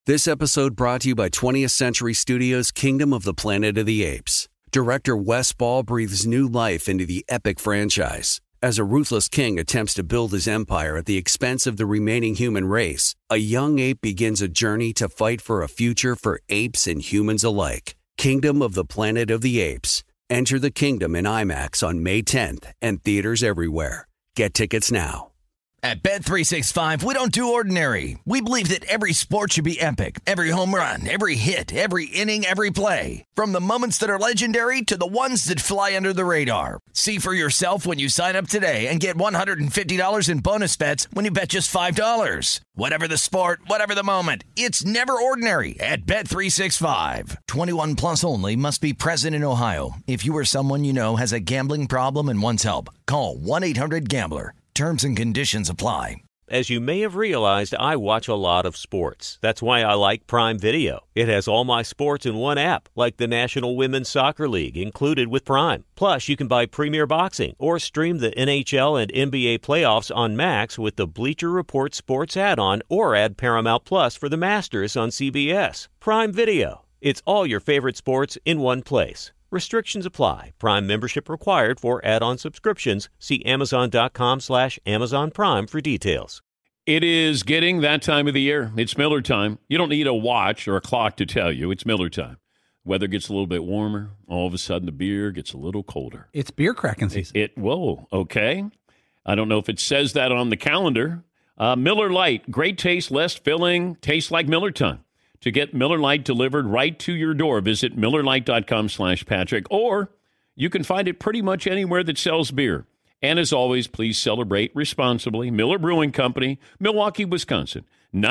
This episode brought to you by 20th Century Studios' Kingdom of the Planet of the Apes. Director Wes Ball breathes new life into the epic franchise. As a ruthless king attempts to build his empire at the expense of the remaining human race, a young ape begins a journey to fight for a future for apes and humans alike. Kingdom of the Planet of the Apes. Enter the kingdom in IMAX on May 10th and theaters everywhere. Get tickets now. At Bet365, we don't do ordinary. We believe that every sport should be epic. Every home run, every hit, every inning, every play. From the moments that are legendary to the ones that fly under the radar. See for yourself when you sign up today and get $150 in bonus bets when you bet just $5. Whatever the sport, whatever the moment, it's never ordinary at Bet365. 21 plus only. Must be present in Ohio. If you or someone you know has a gambling problem and wants help, call 1-800-GAMBLER. Terms and conditions apply. As you may have realized, I watch a lot of sports. That's why I like Prime Video. It has all my sports in one app, like the National Women's Soccer League, included with Prime. Plus, you can buy Premier Boxing or stream the NHL and NBA playoffs on Max with the Bleacher Report Sports add-on, or add Paramount Plus for the Masters on CBS. Prime Video. It's all your favorite sports in one place. Restrictions apply. Prime membership required for add-on subscriptions. See Amazon.com/Amazon Prime for details. It is getting that time of the year. It's Miller time. You don't need a watch or a clock to tell you. It's Miller time. Weather gets a little bit warmer. All of a sudden, the beer gets a little colder. It's beer cracking season. Whoa, okay. I don't know if it says that on the calendar. Miller Lite, great taste, less filling, tastes like Miller time. To get Miller Lite delivered right to your door, visit MillerLite.com/Patrick, or you can find it pretty much anywhere that sells beer. And as always, please celebrate responsibly. Miller Brewing Company, Milwaukee, Wisconsin.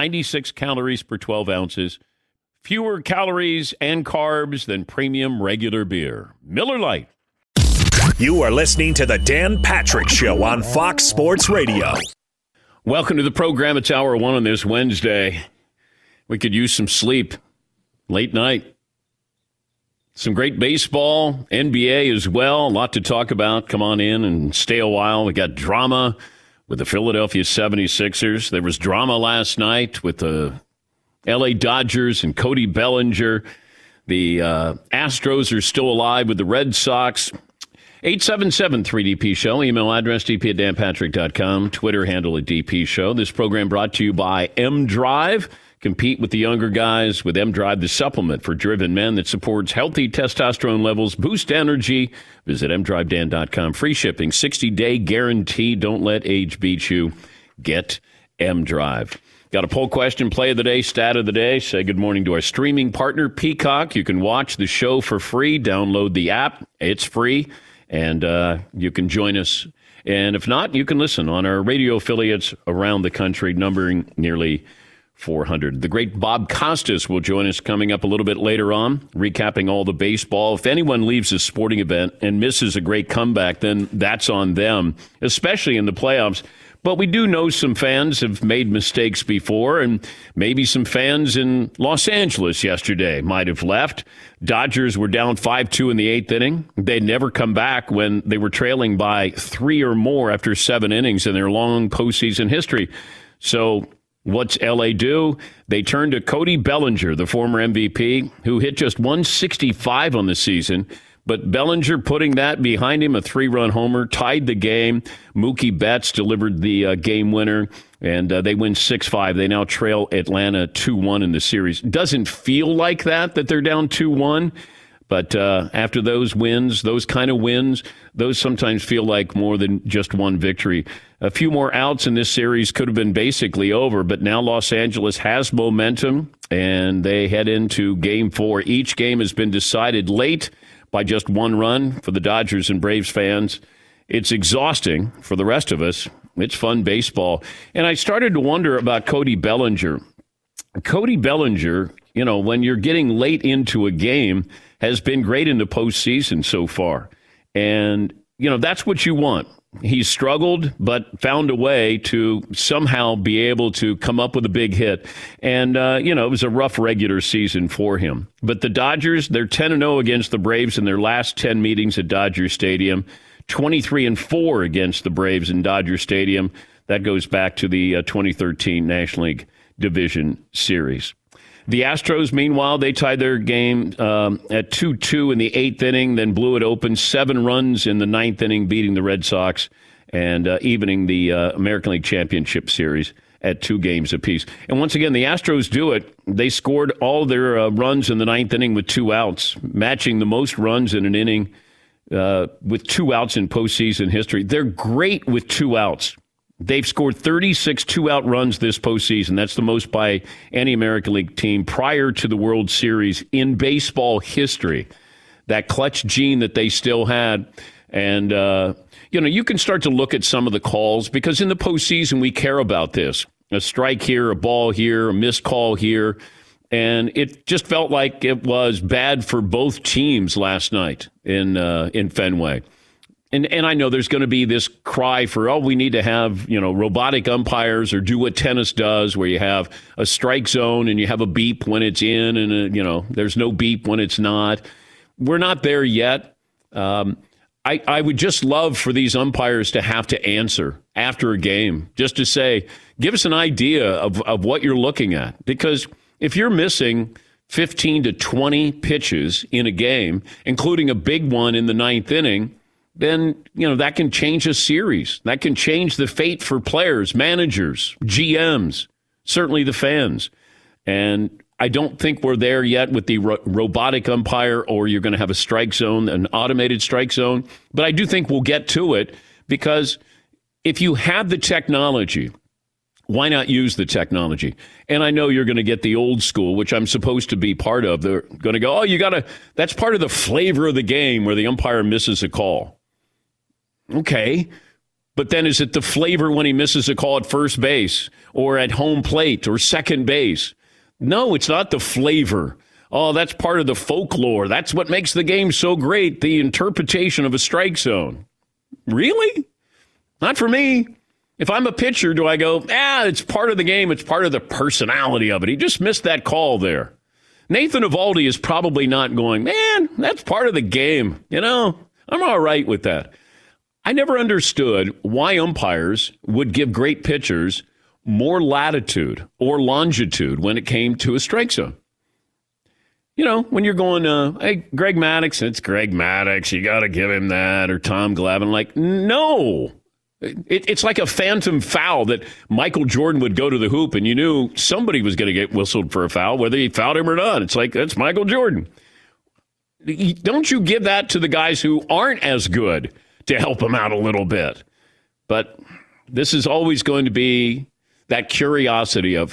96 calories per 12 ounces. Fewer calories and carbs than premium regular beer. Miller Lite. You are listening to the Dan Patrick Show on Fox Sports Radio. Welcome to the program. It's hour one on this Wednesday. We could use some sleep. Late night. Some great baseball, NBA as well. A lot to talk about. Come on in and stay a while. We got drama with the Philadelphia 76ers. There was drama last night with the LA Dodgers and Cody Bellinger. The Astros are still alive with the Red Sox. 877-3DP Show. Email address dp@danpatrick.com. Twitter handle at DP Show. This program brought to you by M-Drive. Compete with the younger guys with M-Drive, the supplement for driven men that supports healthy testosterone levels, boost energy. Visit mdrivedan.com. Free shipping, 60-day guarantee. Don't let age beat you. Get M-Drive. Got a poll question, play of the day, stat of the day. Say good morning to our streaming partner, Peacock. You can watch the show for free. Download the app. It's free. And you can join us. And if not, you can listen on our radio affiliates around the country, numbering nearly 400. The great Bob Costas will join us coming up a little bit later on, recapping all the baseball. If anyone leaves a sporting event and misses a great comeback, then that's on them, especially in the playoffs. But we do know some fans have made mistakes before, and maybe some fans in Los Angeles yesterday might have left. Dodgers were down 5-2 in the eighth inning. They'd never come back when they were trailing by 3 or more after 7 innings in their long postseason history. So what's L.A. do? They turn to Cody Bellinger, the former MVP, who hit just 165 on the season. But Bellinger putting that behind him, a 3-run homer, tied the game. Mookie Betts delivered the game winner, and they win 6-5. They now trail Atlanta 2-1 in the series. Doesn't feel like that they're down 2-1. But after those wins, those kind of wins, those sometimes feel like more than just one victory. A few more outs in this series could have been basically over, but now Los Angeles has momentum, and they head into Game 4. Each game has been decided late by just 1 run for the Dodgers and Braves fans. It's exhausting for the rest of us. It's fun baseball. And I started to wonder about Cody Bellinger. Cody Bellinger, you know, when you're getting late into a game, has been great in the postseason so far. And, you know, that's what you want. He's struggled, but found a way to somehow be able to come up with a big hit. And, you know, it was a rough regular season for him. But the Dodgers, they're 10-0 against the Braves in their last 10 meetings at Dodger Stadium, 23-4 against the Braves in Dodger Stadium. That goes back to the 2013 National League Division Series. The Astros, meanwhile, they tied their game at 2-2 in the 8th inning, then blew it open, 7 runs in the 9th inning, beating the Red Sox and evening the American League Championship Series at 2 games apiece. And once again, the Astros do it. They scored all their runs in the 9th inning with 2 outs, matching the most runs in an inning with 2 outs in postseason history. They're great with 2 outs. They've scored 36 2-out runs this postseason. That's the most by any American League team prior to the World Series in baseball history. That clutch gene that they still had. And, you can start to look at some of the calls because in the postseason we care about this. A strike here, a ball here, a missed call here. And it just felt like it was bad for both teams last night in Fenway. And I know there's going to be this cry for, we need to have, robotic umpires or do what tennis does where you have a strike zone and you have a beep when it's in and, there's no beep when it's not. We're not there yet. I would just love for these umpires to have to answer after a game, just to say, give us an idea of what you're looking at. Because if you're missing 15 to 20 pitches in a game, including a big one in the 9th inning, then, that can change a series. That can change the fate for players, managers, GMs, certainly the fans. And I don't think we're there yet with the robotic umpire, or you're going to have a strike zone, an automated strike zone. But I do think we'll get to it because if you have the technology, why not use the technology? And I know you're going to get the old school, which I'm supposed to be part of. They're going to go, that's part of the flavor of the game where the umpire misses a call. Okay, but then is it the flavor when he misses a call at first base or at home plate or second base? No, it's not the flavor. Oh, that's part of the folklore. That's what makes the game so great, the interpretation of a strike zone. Really? Not for me. If I'm a pitcher, do I go, it's part of the game, it's part of the personality of it. He just missed that call there. Nathan Eovaldi is probably not going, man, that's part of the game. I'm all right with that. I never understood why umpires would give great pitchers more latitude or longitude when it came to a strike zone. When you're going, hey, Greg Maddux, it's Greg Maddux, you got to give him that, or Tom Glavine. Like, no. It's like a phantom foul that Michael Jordan would go to the hoop and you knew somebody was going to get whistled for a foul, whether he fouled him or not. It's like, that's Michael Jordan. Don't you give that to the guys who aren't as good to help him out a little bit? But this is always going to be that curiosity of,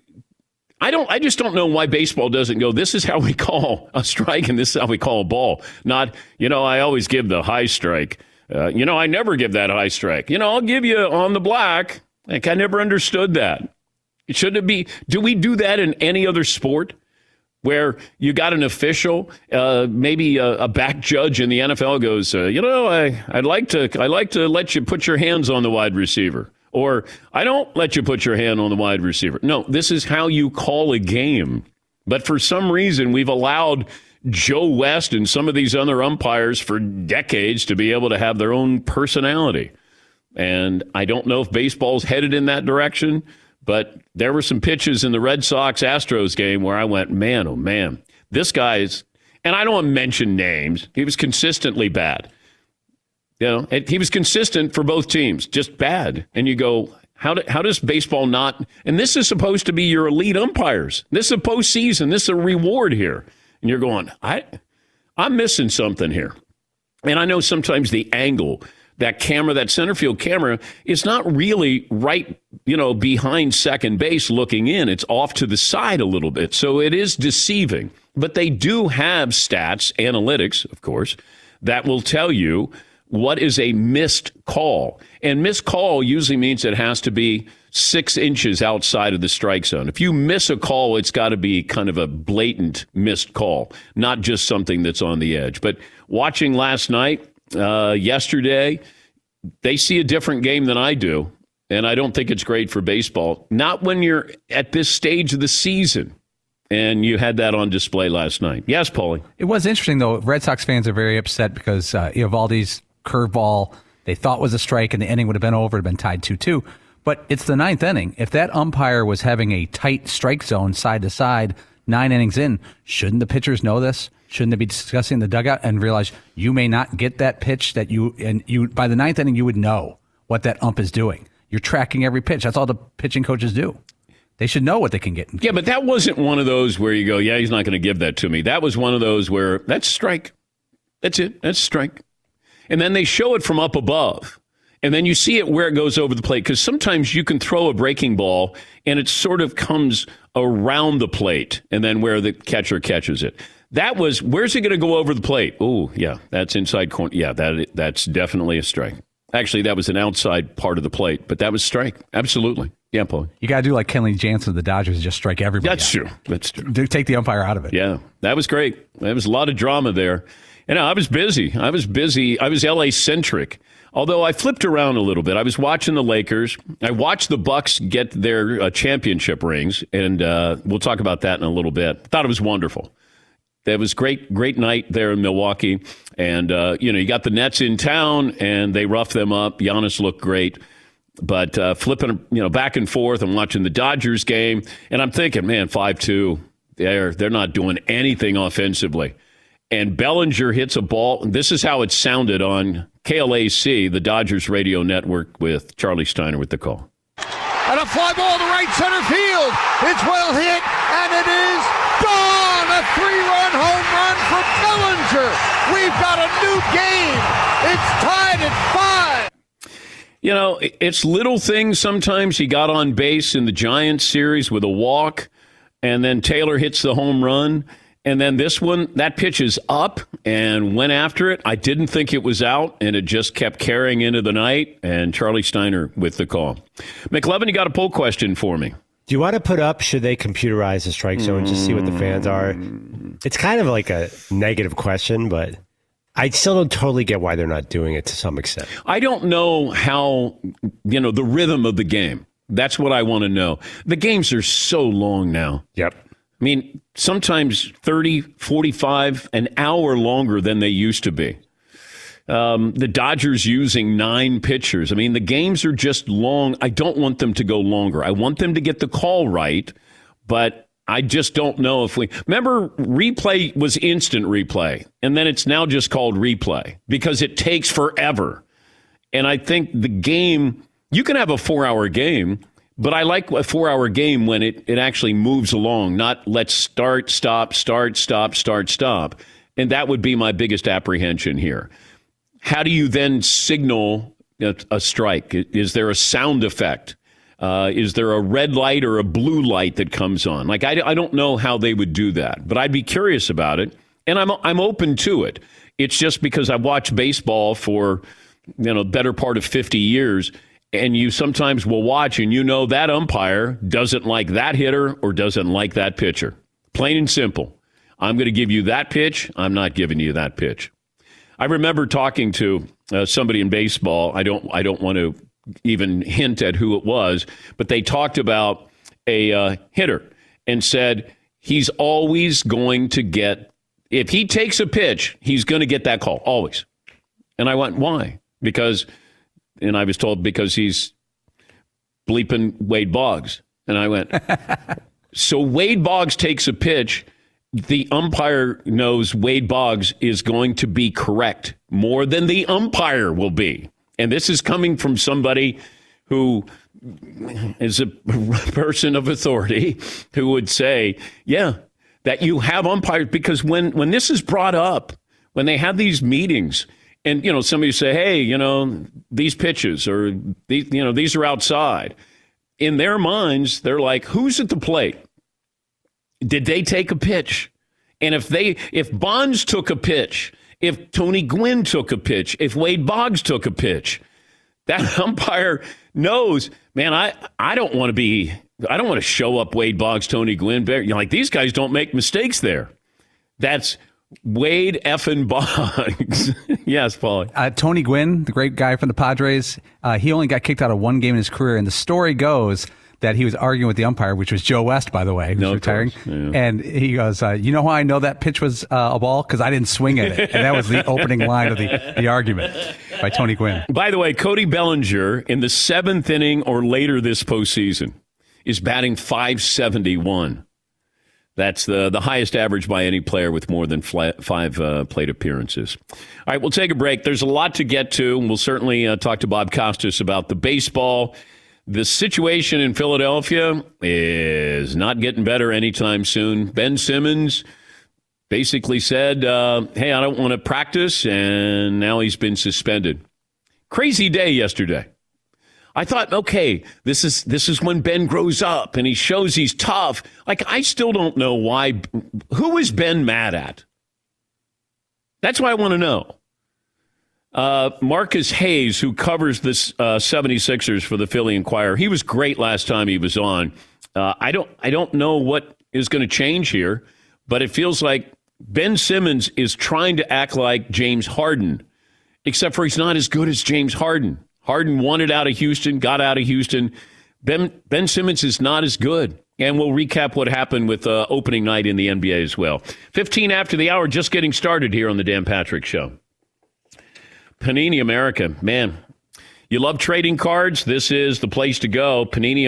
I just don't know why baseball doesn't go, this is how we call a strike and this is how we call a ball. Not, I always give the high strike. I never give that high strike. I'll give you on the black. Like, I never understood that. Shouldn't it be, do we do that in any other sport? Where you got an official, maybe a back judge in the NFL goes, I'd like to let you put your hands on the wide receiver, or I don't let you put your hand on the wide receiver. No, this is how you call a game. But for some reason, we've allowed Joe West and some of these other umpires for decades to be able to have their own personality. And I don't know if baseball's headed in that direction. But there were some pitches in the Red Sox-Astros game where I went, man, oh, man, this guy's, and I don't want to mention names, he was consistently bad. He was consistent for both teams, just bad. And you go, how does baseball not, and this is supposed to be your elite umpires. This is a postseason. This is a reward here. And you're going, I'm missing something here. And I know sometimes the angle, that camera, that center field camera, is not really right, behind second base looking in. It's off to the side a little bit. So it is deceiving. But they do have stats, analytics, of course, that will tell you what is a missed call. And missed call usually means it has to be 6 inches outside of the strike zone. If you miss a call, it's got to be kind of a blatant missed call, not just something that's on the edge. But watching last night, yesterday, they see a different game than I do, and I don't think it's great for baseball. Not when you're at this stage of the season, and you had that on display last night. Yes, Paulie? It was interesting, though. Red Sox fans are very upset because Eovaldi's curveball they thought was a strike, and the inning would have been over, it would have been tied 2-2. But it's the 9th inning. If that umpire was having a tight strike zone side to side, 9 innings in. Shouldn't the pitchers know this? Shouldn't they be discussing the dugout and realize you may not get that pitch that you by the 9th inning, you would know what that ump is doing. You're tracking every pitch. That's all the pitching coaches do. They should know what they can get. Yeah, but that wasn't one of those where you go, yeah, he's not going to give that to me. That was one of those where that's strike. That's it. That's strike. And then they show it from up above. And then you see it where it goes over the plate. Because sometimes you can throw a breaking ball and it sort of comes around the plate and then where the catcher catches it. That was, where's it going to go over the plate? Oh, yeah, that's inside corner. Yeah, that's definitely a strike. Actually, that was an outside part of the plate, but that was strike. Absolutely. Yeah, Paul. You got to do like Kenley Jansen of the Dodgers and just strike everybody That's out. true. That's true. Take the umpire out of it. Yeah, that was great. There was a lot of drama there. And I was busy. I was LA-centric. Although I flipped around a little bit. I was watching the Lakers. I watched the Bucks get their championship rings, and we'll talk about that in a little bit. Thought it was wonderful. That was great night there in Milwaukee. And, you got the Nets in town, and they roughed them up. Giannis looked great. But flipping, back and forth and watching the Dodgers game, and I'm thinking, man, 5-2, they're not doing anything offensively. And Bellinger hits a ball. This is how it sounded on KLAC, the Dodgers radio network, with Charlie Steiner with the call. And a fly ball to right center field. It's well hit, and it is gone. A 3-run home run for Bellinger. We've got a new game. It's tied at 5. It's little things sometimes. He got on base in the Giants series with a walk, and then Taylor hits the home run. And then this one, that pitch is up and went after it. I didn't think it was out, and it just kept carrying into the night. And Charlie Steiner with the call. McLevin, you got a poll question for me. Do you want to put up, should they computerize the strike zone and just see what the fans are? It's kind of like a negative question, but I still don't totally get why they're not doing it to some extent. I don't know how, the rhythm of the game. That's what I want to know. The games are so long now. Yep. I mean, sometimes 30, 45, an hour longer than they used to be. The Dodgers using 9 pitchers. I mean, the games are just long. I don't want them to go longer. I want them to get the call right, but I just don't know if we... Remember, replay was instant replay, and then it's now just called replay because it takes forever. And I think the game... You can have a 4-hour game, but I like a 4-hour game when it actually moves along, not let's start, stop, start, stop, start, stop. And that would be my biggest apprehension here. How do you then signal a strike? Is there a sound effect? Is there a red light or a blue light that comes on? Like, I don't know how they would do that, but I'd be curious about it. And I'm open to it. It's just because I've watched baseball for, better part of 50 years. And you sometimes will watch and that umpire doesn't like that hitter or doesn't like that pitcher. Plain and simple. I'm going to give you that pitch. I'm not giving you that pitch. I remember talking to somebody in baseball. I don't want to even hint at who it was, but they talked about a hitter and said he's always going to get, if he takes a pitch, he's going to get that call, always. And I went, why? And I was told because he's bleeping Wade Boggs. And I went, so Wade Boggs takes a pitch. The umpire knows Wade Boggs is going to be correct more than the umpire will be. And this is coming from somebody who is a person of authority who would say, yeah, that you have umpires. Because when this is brought up, when they have these meetings, and, somebody say, hey, these pitches or, these are outside. In their minds, they're like, who's at the plate? Did they take a pitch? And if Bonds took a pitch, if Tony Gwynn took a pitch, if Wade Boggs took a pitch, that umpire knows, man, I don't want to show up Wade Boggs, Tony Gwynn. These guys don't make mistakes there. That's Wade effing Boggs. Yes, Paul. Tony Gwynn, the great guy from the Padres, he only got kicked out of one game in his career, and the story goes that he was arguing with the umpire, which was Joe West, by the way, who's retiring. Yeah. And he goes, you know how I know that pitch was a ball? Because I didn't swing at it. And that was the opening line of the argument by Tony Gwynn. By the way, Cody Bellinger, in the 7th inning or later this postseason, is batting .571. That's the highest average by any player with more than 5 plate appearances. All right, we'll take a break. There's a lot to get to, and we'll certainly talk to Bob Costas about the baseball. The situation in Philadelphia is not getting better anytime soon. Ben Simmons basically said, hey, I don't want to practice, and now he's been suspended. Crazy day yesterday. I thought, okay, this is when Ben grows up and he shows he's tough. Like, I still don't know why. Who is Ben mad at? That's what I want to know. Marcus Hayes, who covers this 76ers for the Philly Inquirer, he was great last time he was on. I don't know what is going to change here, but it feels like Ben Simmons is trying to act like James Harden, except for he's not as good as James Harden. Harden wanted out of Houston, got out of Houston. Ben Simmons is not as good. And we'll recap what happened with opening night in the NBA as well. 15 after the hour, just getting started here on the Dan Patrick Show. Panini America, man, you love trading cards? This is the place to go.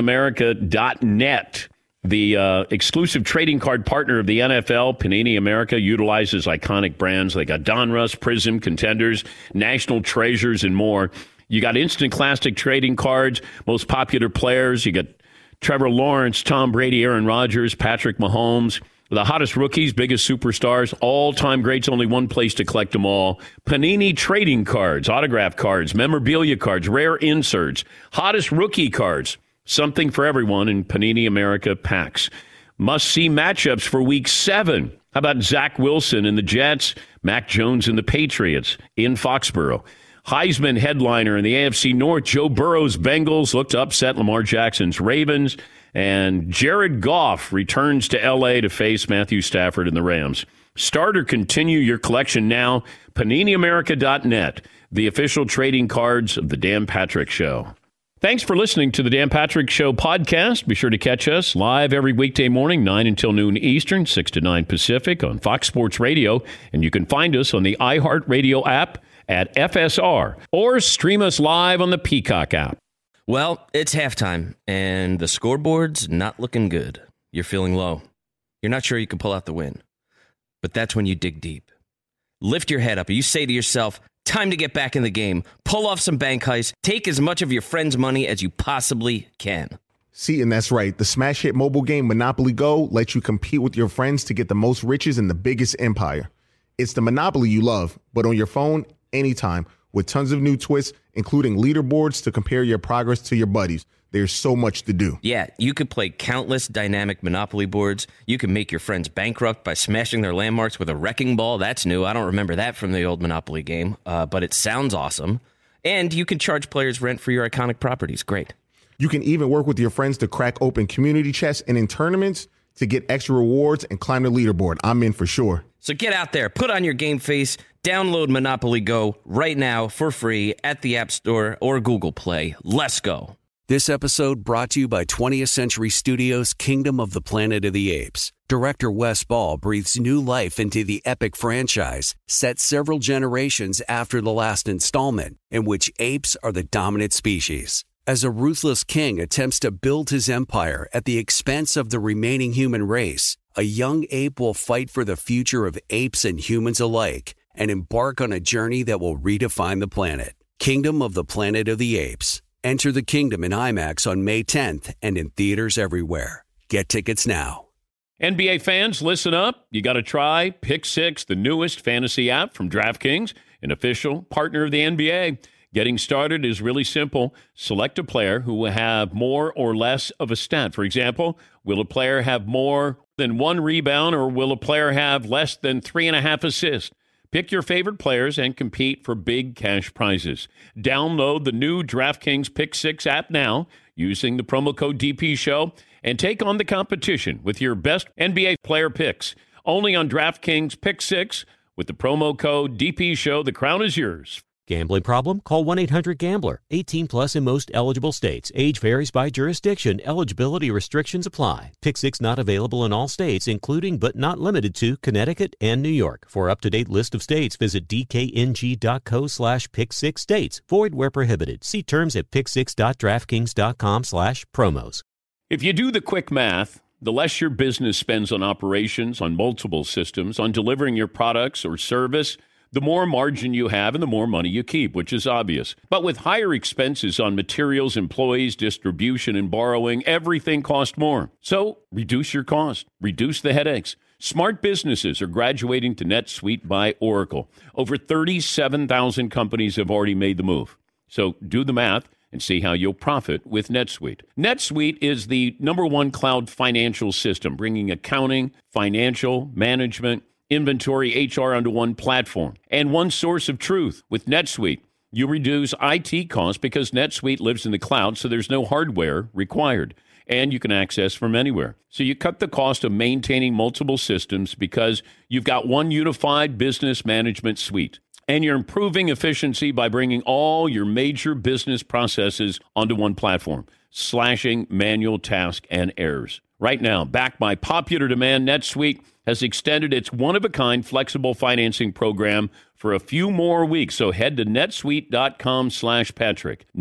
PaniniAmerica.net, the exclusive trading card partner of the NFL. Panini America utilizes iconic brands. They got Donruss, Prism, Contenders, National Treasures, and more. You got instant classic trading cards, most popular players. You got Trevor Lawrence, Tom Brady, Aaron Rodgers, Patrick Mahomes, the hottest rookies, biggest superstars, all-time greats, only one place to collect them all. Panini trading cards, autograph cards, memorabilia cards, rare inserts, hottest rookie cards, something for everyone in Panini America packs. Must-see matchups for Week 7. How about Zach Wilson and the Jets, Mac Jones and the Patriots in Foxborough? Heisman headliner in the AFC North, Joe Burrow's Bengals look to upset Lamar Jackson's Ravens. And Jared Goff returns to L.A. to face Matthew Stafford and the Rams. Start or continue your collection now. PaniniAmerica.net, the official trading cards of the Dan Patrick Show. Thanks for listening to the Dan Patrick Show podcast. Be sure to catch us live every weekday morning, 9 until noon Eastern, 6 to 9 Pacific on Fox Sports Radio. And you can find us on the iHeartRadio app at FSR, or stream us live on the Peacock app. Well, it's halftime, and the scoreboard's not looking good. You're feeling low. You're not sure you can pull out the win. But that's when you dig deep. Lift your head up, and you say to yourself, time to get back in the game. Pull off some bank heists. Take as much of your friend's money as you possibly can. See, and that's right. The smash hit mobile game Monopoly Go lets you compete with your friends to get the most riches in the biggest empire. It's the Monopoly you love, but on your phone, anytime, with tons of new twists, including leaderboards to compare your progress to your buddies. There's so much to do. Yeah, you could play countless dynamic Monopoly boards. You can make your friends bankrupt by smashing their landmarks with a wrecking ball. That's new. I don't remember that from the old Monopoly game, but it sounds awesome. And you can charge players rent for your iconic properties. Great. You can even work with your friends to crack open community chests and in tournaments to get extra rewards and climb the leaderboard. I'm in for sure. So get out there, put on your game face, download Monopoly Go right now for free at the App Store or Google Play. Let's go. This episode brought to you by 20th Century Studios' Kingdom of the Planet of the Apes. Director Wes Ball breathes new life into the epic franchise, set several generations after the last installment, in which apes are the dominant species. As a ruthless king attempts to build his empire at the expense of the remaining human race, a young ape will fight for the future of apes and humans alike and embark on a journey that will redefine the planet. Kingdom of the Planet of the Apes. Enter the kingdom in IMAX on May 10th and in theaters everywhere. Get tickets now. NBA fans, listen up. You got to try Pick Six, the newest fantasy app from DraftKings, an official partner of the NBA. Getting started is really simple. Select a player who will have more or less of a stat. For example, will a player have more than 1 rebound, or will a player have less than 3.5 assists? Pick your favorite players and compete for big cash prizes. Download the new DraftKings Pick 6 app now using the promo code DPShow and take on the competition with your best NBA player picks. Only on DraftKings Pick 6 with the promo code DPShow. The crown is yours. Gambling problem? Call 1-800-GAMBLER. 18 plus in most eligible states. Age varies by jurisdiction. Eligibility restrictions apply. Pick 6 not available in all states, including but not limited to Connecticut and New York. For up-to-date list of states, visit dkng.co/pick6states. Void where prohibited. See terms at pick6.draftkings.com/promos. If you do the quick math, The less your business spends on operations, on multiple systems, on delivering your products or service, the more margin you have and the more money you keep, which is obvious. But with higher expenses on materials, employees, distribution, and borrowing, everything costs more. So reduce your cost, reduce the headaches. Smart businesses are graduating to NetSuite by Oracle. Over 37,000 companies have already made the move. So do the math and see how you'll profit with NetSuite. NetSuite is the #1 cloud financial system, bringing accounting, financial, management, inventory, HR onto one platform and one source of truth. With NetSuite, you reduce IT costs because NetSuite lives in the cloud, so there's no hardware required, and you can access from anywhere. So you cut the cost of maintaining multiple systems because you've got one unified business management suite. And you're improving efficiency by bringing all your major business processes onto one platform, slashing manual tasks and errors. Right now, backed by popular demand, NetSuite has extended its one-of-a-kind flexible financing program for a few more weeks. So head to netsuite.com/Patrick.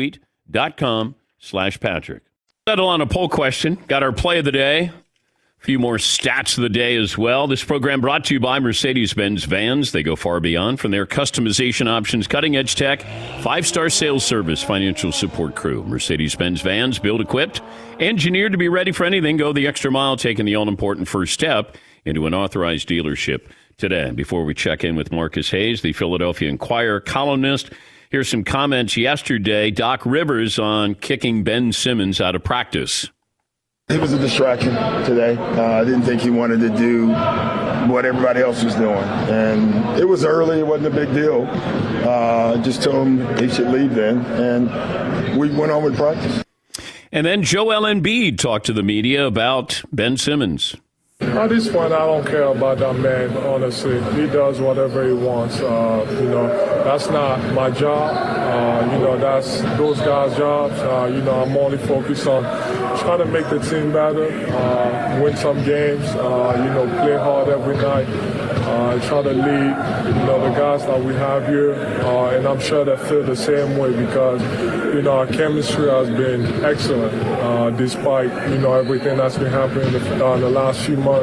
netsuite.com/Patrick. Settle on a poll question. Got our play of the day. A few more stats of the day as well. This program brought to you by Mercedes-Benz Vans. They go far beyond from their customization options, cutting-edge tech, 5-star sales service, financial support crew. Mercedes-Benz Vans, built, equipped, engineered to be ready for anything. Go the extra mile, taking the all-important first step into an authorized dealership today. Before we check in with Marcus Hayes, the Philadelphia Inquirer columnist, here's some comments yesterday. Doc Rivers on kicking Ben Simmons out of practice. He was a distraction today. I didn't think he wanted to do what everybody else was doing. And it was early. It wasn't a big deal. Just told him he should leave then. And we went on with practice. And then Joel Embiid talked to the media about Ben Simmons. At this point, I don't care about that man, honestly. He does whatever he wants. That's not my job. That's those guys' jobs. I'm only focused on trying to make the team better, win some games, play hard every night, try to lead, the guys that we have here. And I'm sure they feel the same way because, our chemistry has been excellent despite, everything that's been happening in the last few months.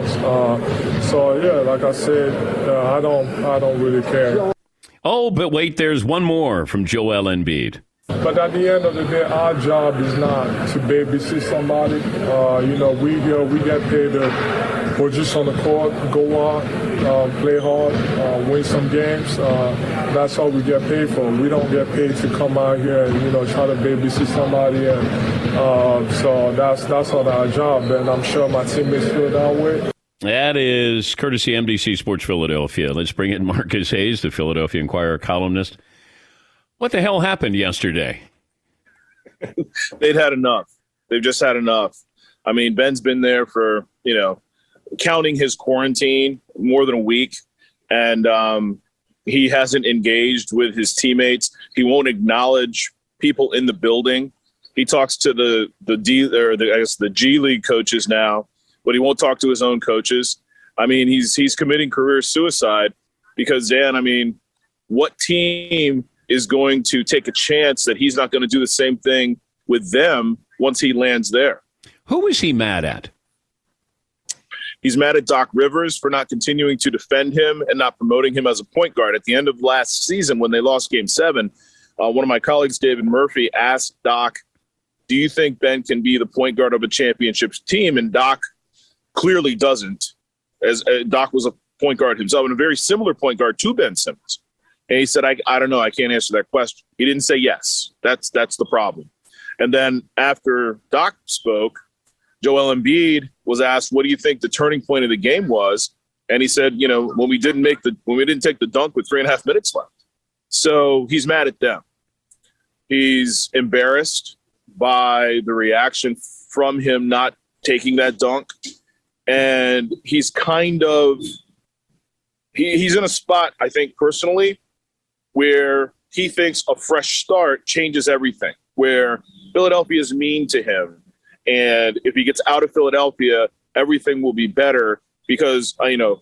Like I said, I don't really care. Oh, but wait, there's one more from Joel Embiid. But at the end of the day, our job is not to babysit somebody. We get paid to put just on the court, go out, play hard, win some games. That's all we get paid for. We don't get paid to come out here and, try to babysit somebody. And so that's not our job. And I'm sure my teammates feel that way. That is courtesy MDC Sports Philadelphia. Let's bring in Marcus Hayes, the Philadelphia Inquirer columnist. What the hell happened yesterday? They'd had enough. They've just had enough. I mean, Ben's been there for, counting his quarantine, more than a week. And he hasn't engaged with his teammates. He won't acknowledge people in the building. He talks to the G League coaches now, but he won't talk to his own coaches. I mean, he's committing career suicide because, Dan, I mean, what team is going to take a chance that he's not going to do the same thing with them once he lands there? Who is he mad at? He's mad at Doc Rivers for not continuing to defend him and not promoting him as a point guard. At the end of last season, when they lost Game 7, one of my colleagues, David Murphy, asked Doc, do you think Ben can be the point guard of a championship team? And Doc clearly doesn't, as Doc was a point guard himself and a very similar point guard to Ben Simmons. And he said, I don't know. I can't answer that question. He didn't say yes. That's the problem. And then after Doc spoke, Joel Embiid was asked, what do you think the turning point of the game was? And he said, when we didn't take the dunk with 3.5 minutes left. So he's mad at them. He's embarrassed by the reaction from him not taking that dunk. And he's he's in a spot, I think, personally, where he thinks a fresh start changes everything, where Philadelphia is mean to him. And if he gets out of Philadelphia, everything will be better because, we're in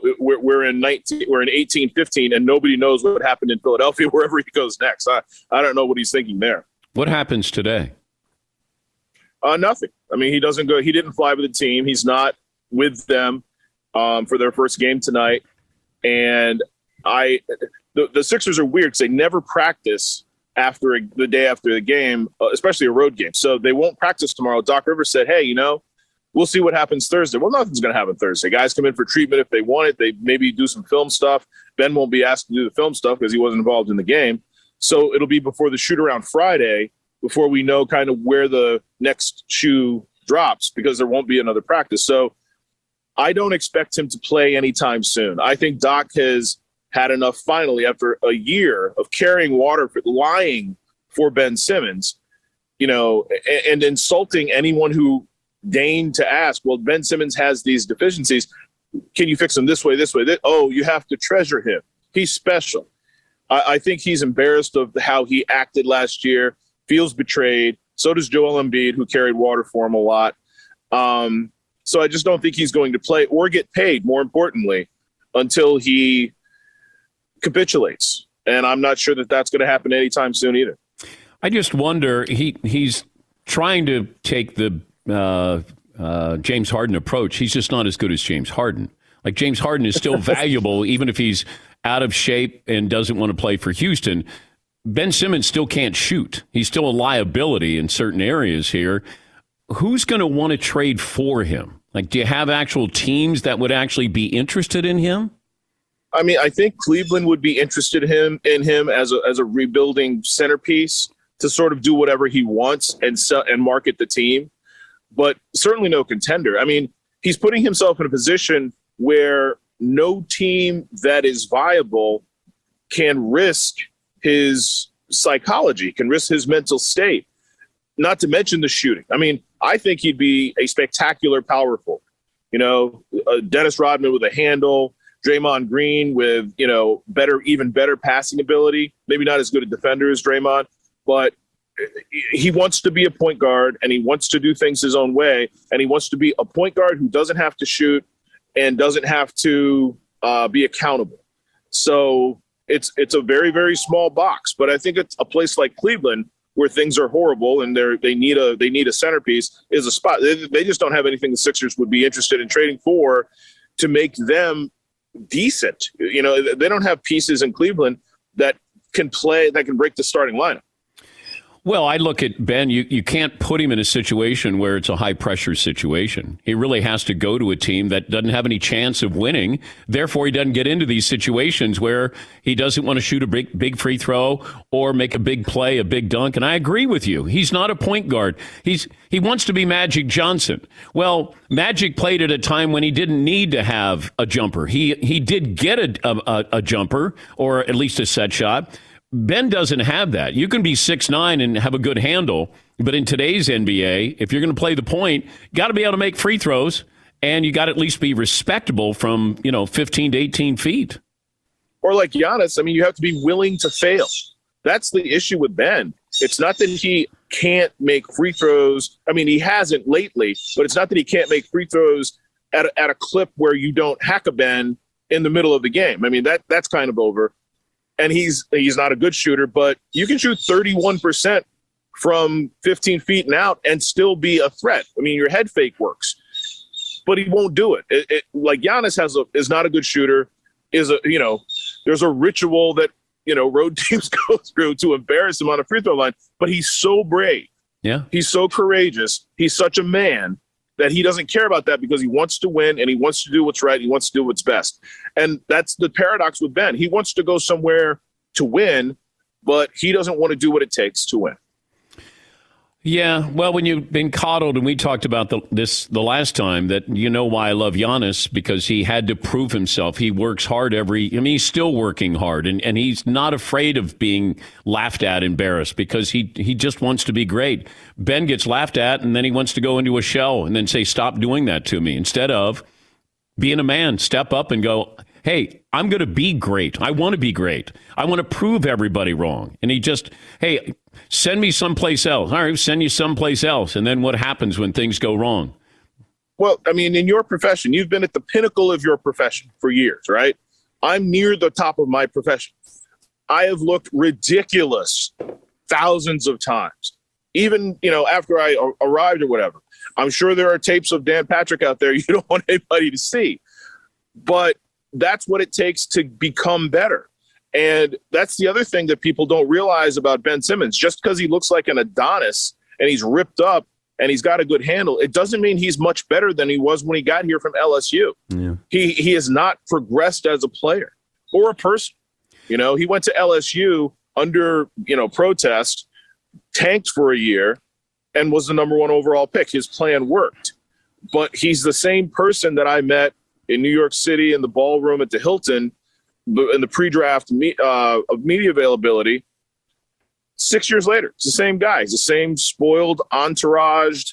1815 and nobody knows what happened in Philadelphia wherever he goes next. I don't know what he's thinking there. What happens today? Nothing. I mean, he didn't fly with the team. He's not with them for their first game tonight. And the Sixers are weird because they never practice the day after the game, especially a road game. So they won't practice tomorrow. Doc Rivers said, hey, we'll see what happens Thursday. Well, nothing's going to happen Thursday. Guys come in for treatment if they want it. They maybe do some film stuff. Ben won't be asked to do the film stuff because he wasn't involved in the game. So it'll be before the shoot-around Friday before we know kind of where the next shoe drops, because there won't be another practice. So I don't expect him to play anytime soon. I think Doc has had enough finally after a year of carrying water, lying for Ben Simmons, and insulting anyone who deigned to ask, well, Ben Simmons has these deficiencies. Can you fix him this way, this way? You have to treasure him. He's special. I think he's embarrassed of how he acted last year, feels betrayed. So does Joel Embiid, who carried water for him a lot. So I just don't think he's going to play or get paid, more importantly, until he capitulates. And I'm not sure that that's going to happen anytime soon either. I just wonder, he's trying to take the James Harden approach. He's just not as good as James Harden. Like, James Harden is still valuable, even if he's out of shape and doesn't want to play for Houston. Ben Simmons still can't shoot. He's still a liability in certain areas here. Who's going to want to trade for him? Like, do you have actual teams that would actually be interested in him? I mean, I think Cleveland would be interested in him as a rebuilding centerpiece to sort of do whatever he wants and market the team, but certainly no contender. I mean, he's putting himself in a position where no team that is viable can risk his psychology, can risk his mental state, not to mention the shooting. I mean, I think he'd be a spectacular power forward. Dennis Rodman with a handle, Draymond Green with, even better passing ability, maybe not as good a defender as Draymond, but he wants to be a point guard and he wants to do things his own way. And he wants to be a point guard who doesn't have to shoot and doesn't have to be accountable. So it's a very, very small box, but I think it's a place like Cleveland where things are horrible and they need a centerpiece is a spot. They just don't have anything the Sixers would be interested in trading for to make them decent. They don't have pieces in Cleveland that can break the starting lineup. Well, I look at Ben, you can't put him in a situation where it's a high-pressure situation. He really has to go to a team that doesn't have any chance of winning. Therefore, he doesn't get into these situations where he doesn't want to shoot a big free throw or make a big play, a big dunk. And I agree with you. He's not a point guard. He wants to be Magic Johnson. Well, Magic played at a time when he didn't need to have a jumper. He did get a jumper, or at least a set shot. Ben doesn't have that. You can be 6'9" and have a good handle, but in today's NBA, if you're going to play the point, you got to be able to make free throws, and you got to at least be respectable from 15 to 18 feet. Or like Giannis, I mean, you have to be willing to fail. That's the issue with Ben. It's not that he can't make free throws. I mean, he hasn't lately, but it's not that he can't make free throws at a clip where you don't hack a Ben in the middle of the game. I mean, that's kind of over. And he's not a good shooter, but you can shoot 31% from 15 feet and out and still be a threat. I mean, your head fake works, but he won't do it. Like Giannis is not a good shooter. There's a ritual that road teams go through to embarrass him on a free throw line. But he's so brave. Yeah, he's so courageous. He's such a man that he doesn't care about that because he wants to win and he wants to do what's right. He wants to do what's best. And that's the paradox with Ben. He wants to go somewhere to win, but he doesn't want to do what it takes to win. Yeah, well, when you've been coddled, and we talked about the last time, that why I love Giannis, because he had to prove himself. He works hard he's still working hard, and he's not afraid of being laughed at, embarrassed, because he just wants to be great. Ben gets laughed at, and then he wants to go into a shell and then say, stop doing that to me, instead of being a man, step up and go, hey, I'm going to be great. I want to be great. I want to prove everybody wrong. And hey, send me someplace else. All right, send you someplace else. And then what happens when things go wrong? Well, I mean, in your profession, you've been at the pinnacle of your profession for years, right? I'm near the top of my profession. I have looked ridiculous thousands of times. even, after I arrived or whatever. I'm sure there are tapes of Dan Patrick out there you don't want anybody to see. But that's what it takes to become better. And that's the other thing that people don't realize about Ben Simmons. Just because he looks like an Adonis and he's ripped up and he's got a good handle, it doesn't mean he's much better than he was when he got here from LSU. Yeah. He has not progressed as a player or a person. He went to LSU under, protest, tanked for a year, and was the number 1 overall pick. His plan worked. But he's the same person that I met in New York City in the ballroom at the Hilton in the pre-draft media availability. 6 years later, it's the same guy. He's the same spoiled, entouraged,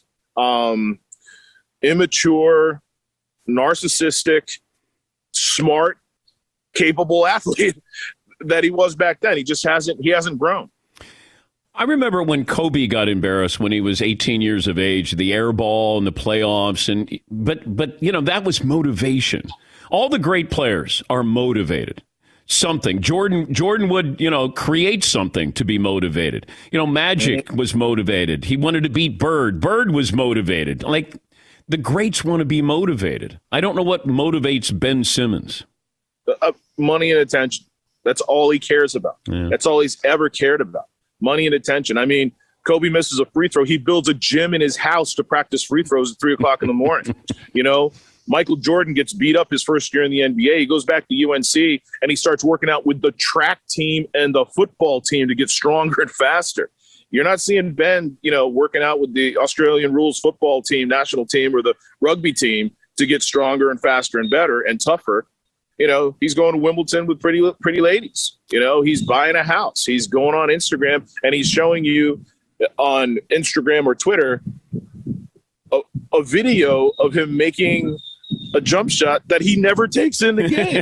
immature, narcissistic, smart, capable athlete that he was back then. He hasn't grown. I remember when Kobe got embarrassed when he was 18 years of age, the air ball and the playoffs, but that was motivation. All the great players are motivated. Something. Jordan would, create something to be motivated. Magic was motivated. He wanted to beat Bird. Bird was motivated. Like, the greats want to be motivated. I don't know what motivates Ben Simmons. Money and attention. That's all he cares about. Yeah. That's all he's ever cared about. Money and attention. I mean, Kobe misses a free throw. He builds a gym in his house to practice free throws at 3:00 in the morning. Michael Jordan gets beat up his first year in the NBA. He goes back to UNC and he starts working out with the track team and the football team to get stronger and faster. You're not seeing Ben, working out with the Australian rules football team, national team, or the rugby team to get stronger and faster and better and tougher. He's going to Wimbledon with pretty ladies. He's buying a house. He's going on Instagram and he's showing you on Instagram or Twitter a video of him making a jump shot that he never takes in the game.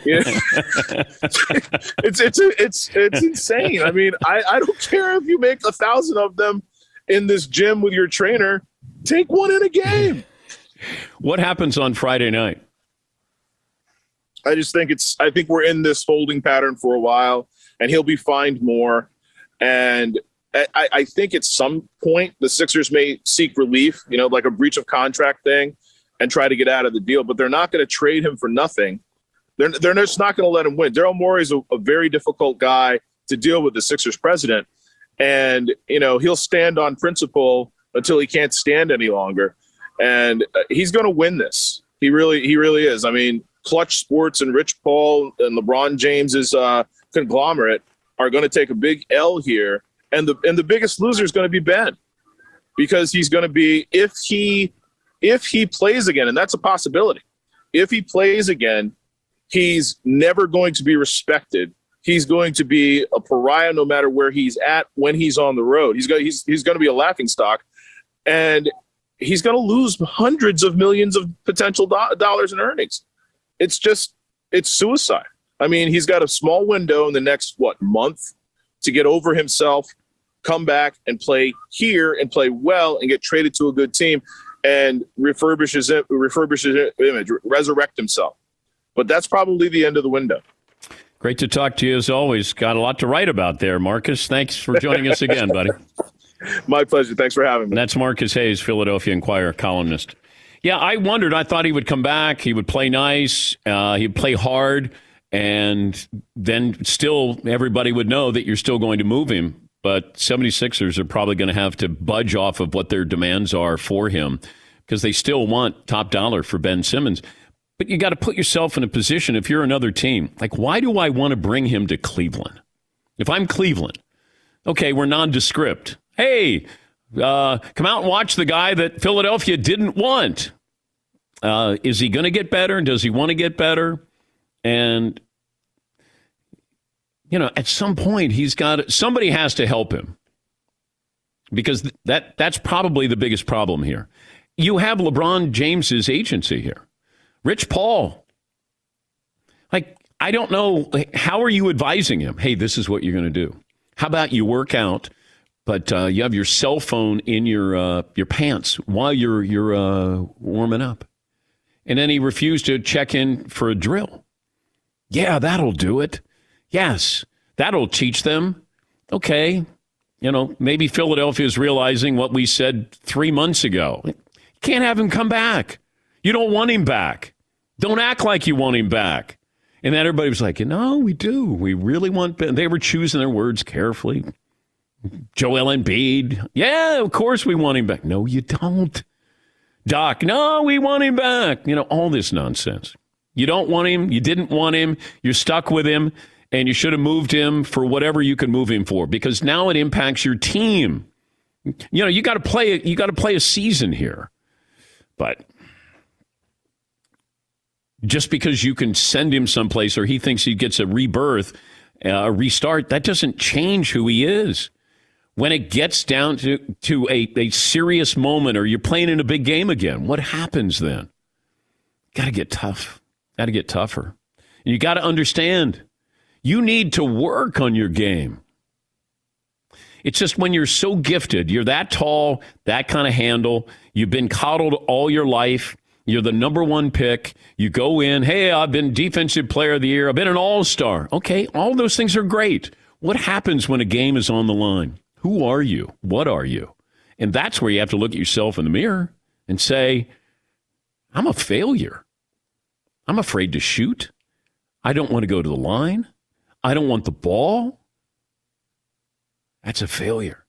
It's insane. I mean, I don't care if you make 1,000 of them in this gym with your trainer. Take one in a game. What happens on Friday night? I think we're in this holding pattern for a while, and he'll be fined more. And I think at some point the Sixers may seek relief, like a breach of contract thing, and try to get out of the deal. But they're not going to trade him for nothing. They're just not going to let him win. Daryl Morey is a very difficult guy to deal with, the Sixers president. And, he'll stand on principle until he can't stand any longer. And he's going to win this. He really is. I mean, Clutch Sports and Rich Paul and LeBron James's conglomerate are going to take a big L here, and the biggest loser is going to be Ben, because he's going to be, if he plays again, and that's a possibility. If he plays again, he's never going to be respected. He's going to be a pariah no matter where he's at when he's on the road. He's going to be a laughingstock, and he's going to lose hundreds of millions of potential dollars in earnings. It's suicide. I mean, he's got a small window in the next, month to get over himself, come back and play here and play well and get traded to a good team and refurbish his image, resurrect himself. But that's probably the end of the window. Great to talk to you as always. Got a lot to write about there, Marcus. Thanks for joining us again, buddy. My pleasure. Thanks for having me. And that's Marcus Hayes, Philadelphia Inquirer columnist. Yeah, I wondered. I thought he would come back. He would play nice. He'd play hard. And then still everybody would know that you're still going to move him. But 76ers are probably going to have to budge off of what their demands are for him, because they still want top dollar for Ben Simmons. But you got to put yourself in a position, if you're another team, like, why do I want to bring him to Cleveland? If I'm Cleveland, okay, we're nondescript. Hey, come out and watch the guy that Philadelphia didn't want. Is he going to get better? Does he want to get better? And, at some point somebody has to help him, because that's probably the biggest problem here. You have LeBron James's agency here. Rich Paul. Like, I don't know. How are you advising him? Hey, this is what you're going to do. How about you work out, but you have your cell phone in your pants while you're warming up. And then he refused to check in for a drill. Yeah, that'll do it. Yes, that'll teach them. Okay, Maybe Philadelphia is realizing what we said 3 months ago. You can't have him come back. You don't want him back. Don't act like you want him back. And then everybody was like, we do. We really want Ben. They were choosing their words carefully. Joel Embiid. Yeah, of course we want him back. No, you don't. Doc, no, we want him back. All this nonsense. You don't want him. You didn't want him. You're stuck with him. And you should have moved him for whatever you can move him for, because now it impacts your team. You got to play. You got to play a season here. But just because you can send him someplace or he thinks he gets a rebirth, a restart, that doesn't change who he is. When it gets down to a serious moment, or you're playing in a big game again, what happens then? Got to get tough. Got to get tougher. And you got to understand, you need to work on your game. It's just when you're so gifted, you're that tall, that kind of handle, you've been coddled all your life, you're the number one pick, you go in, hey, I've been defensive player of the year, I've been an all-star. Okay, all those things are great. What happens when a game is on the line? Who are you? What are you? And that's where you have to look at yourself in the mirror and say, I'm a failure. I'm afraid to shoot. I don't want to go to the line. I don't want the ball. That's a failure.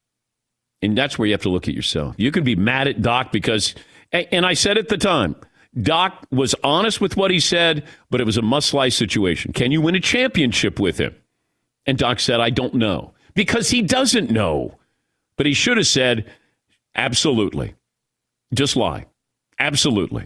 And that's where you have to look at yourself. You can be mad at Doc because, and I said at the time, Doc was honest with what he said, but it was a must-lie situation. Can you win a championship with him? And Doc said, I don't know. Because he doesn't know. But he should have said, absolutely. Just lie. Absolutely.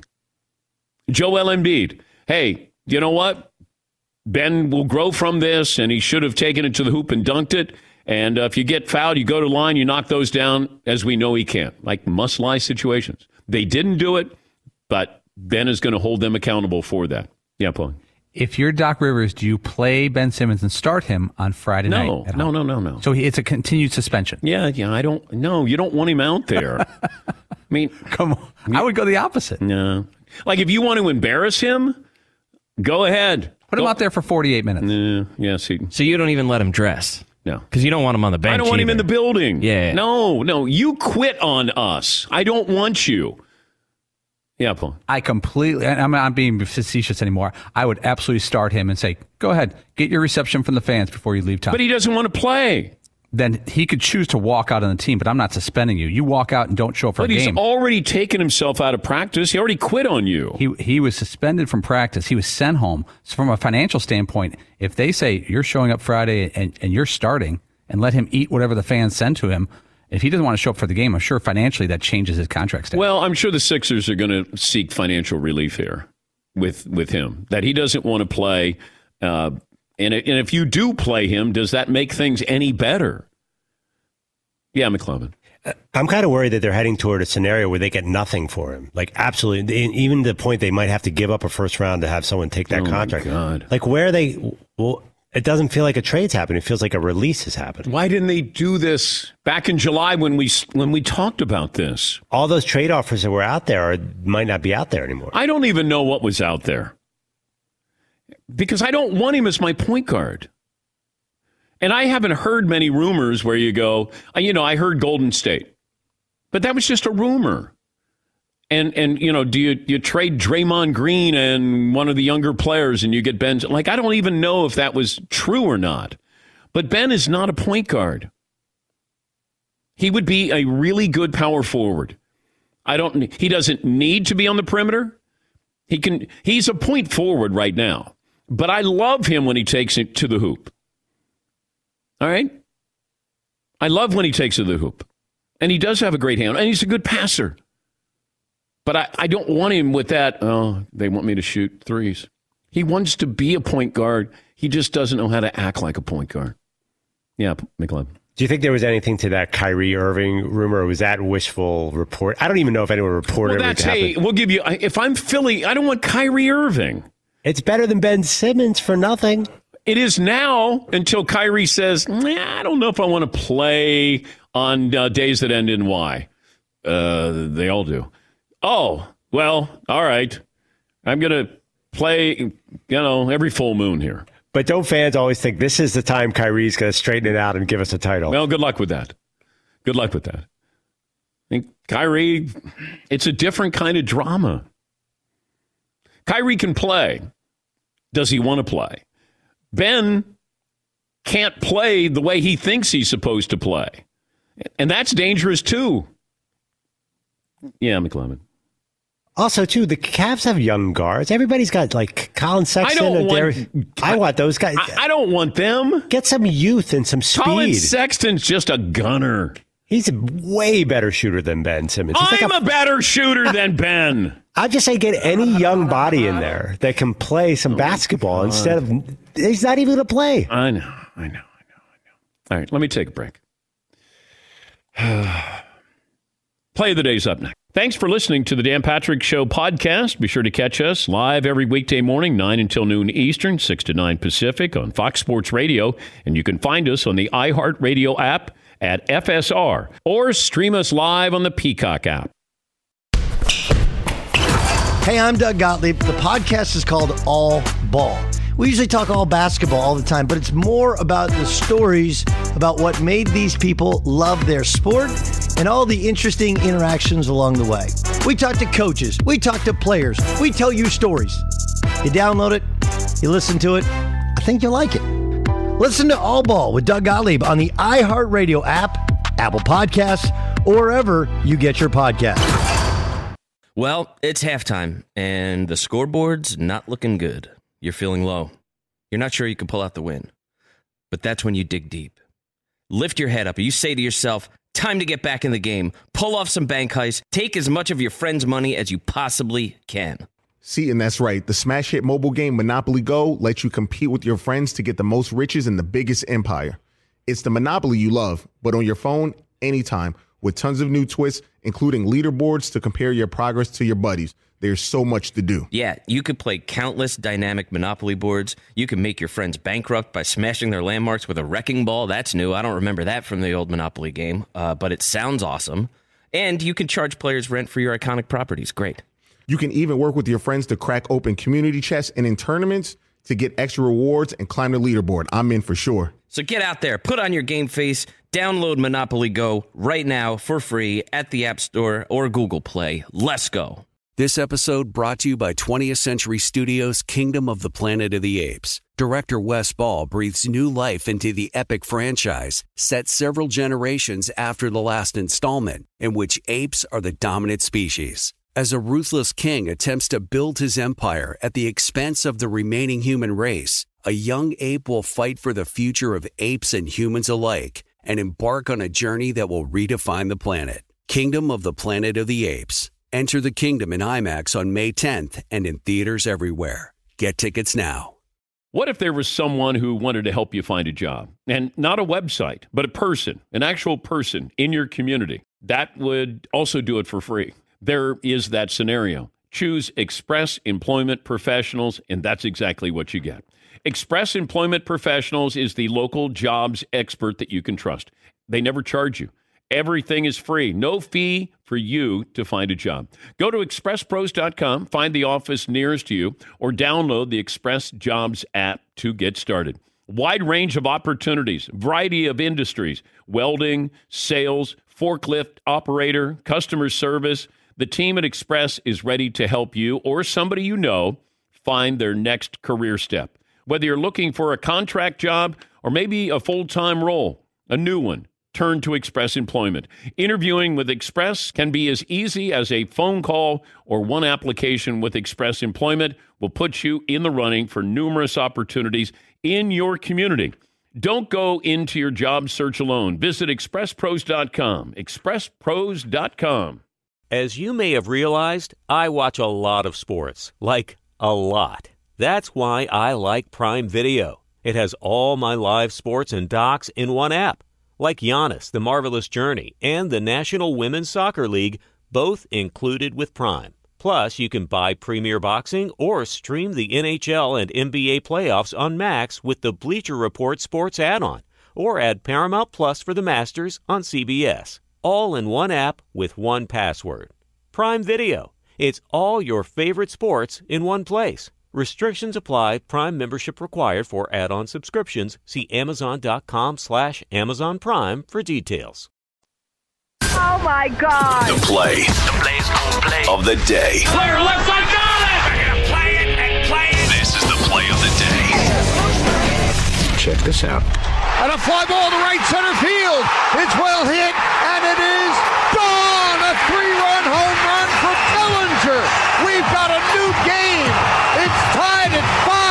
Joel Embiid, hey, you know what? Ben will grow from this, and he should have taken it to the hoop and dunked it. And if you get fouled, you go to the line, you knock those down, as we know he can. Like must-lie situations. They didn't do it, but Ben is going to hold them accountable for that. Yeah, Paul. If you're Doc Rivers, do you play Ben Simmons and start him on Friday night? No. So it's a continued suspension. Yeah, I don't. No, you don't want him out there. I mean, come on. I would go the opposite. No. Like if you want to embarrass him, go ahead. Put him out there for 48 minutes. Yes. So you don't even let him dress? No. Because you don't want him on the bench. I don't want him in the building. Yeah. No. You quit on us. I don't want you. Yeah, Paul. I completely, I'm not being facetious anymore. I would absolutely start him and say, go ahead, get your reception from the fans before you leave town. But he doesn't want to play. Then he could choose to walk out on the team, but I'm not suspending you. You walk out and don't show up for a game. But he's already taken himself out of practice. He already quit on you. He was suspended from practice. He was sent home. So from a financial standpoint, if they say you're showing up Friday and you're starting and let him eat whatever the fans send to him, if he doesn't want to show up for the game, I'm sure financially that changes his contract status. Well, I'm sure the Sixers are going to seek financial relief here with him, that he doesn't want to play. And if you do play him, does that make things any better? Yeah, McLovin. I'm kind of worried that they're heading toward a scenario where they get nothing for him. Like, absolutely. Even to the point they might have to give up a first round to have someone take that contract. My God. Like, where are they? Well, it doesn't feel like a trade's happening. It feels like a release has happened. Why didn't they do this back in July when we talked about this? All those trade offers that were out there might not be out there anymore. I don't even know what was out there because I don't want him as my point guard. And I haven't heard many rumors where you go, I heard Golden State, but that was just a rumor. And do you trade Draymond Green and one of the younger players and you get Ben? Like, I don't even know if that was true or not. But Ben is not a point guard. He would be a really good power forward. He doesn't need to be on the perimeter. He's a point forward right now. But I love him when he takes it to the hoop. All right? I love when he takes it to the hoop. And he does have a great hand. And he's a good passer. But I don't want him with that, they want me to shoot threes. He wants to be a point guard. He just doesn't know how to act like a point guard. Yeah, McLeod. Do you think there was anything to that Kyrie Irving rumor, or was that wishful report? I don't even know if anyone reported it. We'll give you, if I'm Philly, I don't want Kyrie Irving. It's better than Ben Simmons for nothing. It is now until Kyrie says, I don't know if I want to play on days that end in Y. They all do. Oh, well, all right. I'm going to play, every full moon here. But don't fans always think this is the time Kyrie's going to straighten it out and give us a title? Well, good luck with that. Good luck with that. I think Kyrie, it's a different kind of drama. Kyrie can play. Does he want to play? Ben can't play the way he thinks he's supposed to play. And that's dangerous, too. Yeah, McLemmon. Also, too, the Cavs have young guards. Everybody's got, like, Colin Sexton. I want those guys. I don't want them. Get some youth and some speed. Colin Sexton's just a gunner. He's a way better shooter than Ben Simmons. I'm a better shooter than Ben. I'd just say get any young body in there that can play some basketball instead of... He's not even going to play. I know. All right, let me take a break. Play of the Day's up next. Thanks for listening to the Dan Patrick Show podcast. Be sure to catch us live every weekday morning, 9 until noon Eastern, 6 to 9 Pacific on Fox Sports Radio. And you can find us on the iHeartRadio app at FSR or stream us live on the Peacock app. Hey, I'm Doug Gottlieb. The podcast is called All Ball. We usually talk all basketball all the time, but it's more about the stories about what made these people love their sport and all the interesting interactions along the way. We talk to coaches. We talk to players. We tell you stories. You download it. You listen to it. I think you'll like it. Listen to All Ball with Doug Gottlieb on the iHeartRadio app, Apple Podcasts, or wherever you get your podcasts. Well, it's halftime, and the scoreboard's not looking good. You're feeling low. You're not sure you can pull out the win. But that's when you dig deep. Lift your head up. You say to yourself, time to get back in the game. Pull off some bank heists. Take as much of your friend's money as you possibly can. See, and that's right. The smash hit mobile game Monopoly Go lets you compete with your friends to get the most riches in the biggest empire. It's the Monopoly you love, but on your phone, anytime, with tons of new twists, including leaderboards to compare your progress to your buddies. There's so much to do. Yeah, you could play countless dynamic Monopoly boards. You can make your friends bankrupt by smashing their landmarks with a wrecking ball. That's new. I don't remember that from the old Monopoly game, but it sounds awesome. And you can charge players rent for your iconic properties. Great. You can even work with your friends to crack open community chests and in tournaments to get extra rewards and climb the leaderboard. I'm in for sure. So get out there, put on your game face, download Monopoly Go right now for free at the App Store or Google Play. Let's go. This episode brought to you by 20th Century Studios' Kingdom of the Planet of the Apes. Director Wes Ball breathes new life into the epic franchise, set several generations after the last installment, in which apes are the dominant species. As a ruthless king attempts to build his empire at the expense of the remaining human race, a young ape will fight for the future of apes and humans alike and embark on a journey that will redefine the planet. Kingdom of the Planet of the Apes. Enter the kingdom in IMAX on May 10th and in theaters everywhere. Get tickets now. What if there was someone who wanted to help you find a job? And not a website, but a person, an actual person in your community. That would also do it for free. There is that scenario. Choose Express Employment Professionals, and that's exactly what you get. Express Employment Professionals is the local jobs expert that you can trust. They never charge you. Everything is free. No fee for you to find a job. Go to expresspros.com, find the office nearest to you, or download the Express Jobs app to get started. Wide range of opportunities, variety of industries, welding, sales, forklift operator, customer service. The team at Express is ready to help you or somebody you know find their next career step. Whether you're looking for a contract job or maybe a full-time role, a new one, turn to Express Employment. Interviewing with Express can be as easy as a phone call or one application with Express Employment will put you in the running for numerous opportunities in your community. Don't go into your job search alone. Visit expresspros.com. expresspros.com. As you may have realized, I watch a lot of sports, like a lot. That's why I like Prime Video. It has all my live sports and docs in one app, like Giannis, The Marvelous Journey, and the National Women's Soccer League, both included with Prime. Plus, you can buy Premier Boxing or stream the NHL and NBA playoffs on Max with the Bleacher Report Sports add-on, or add Paramount Plus for the Masters on CBS. All in one app with one password. Prime Video. It's all your favorite sports in one place. Restrictions apply. Prime membership required for add-on subscriptions. See Amazon.com/Amazon Prime for details. Oh my God. The play of the day. Player left side, got it! They're going to play it and play it. This is the play of the day. Check this out. And a fly ball to right center field. It's well hit, and it is gone. A 3-run home run for Bellinger. We've got a new game. It's tied at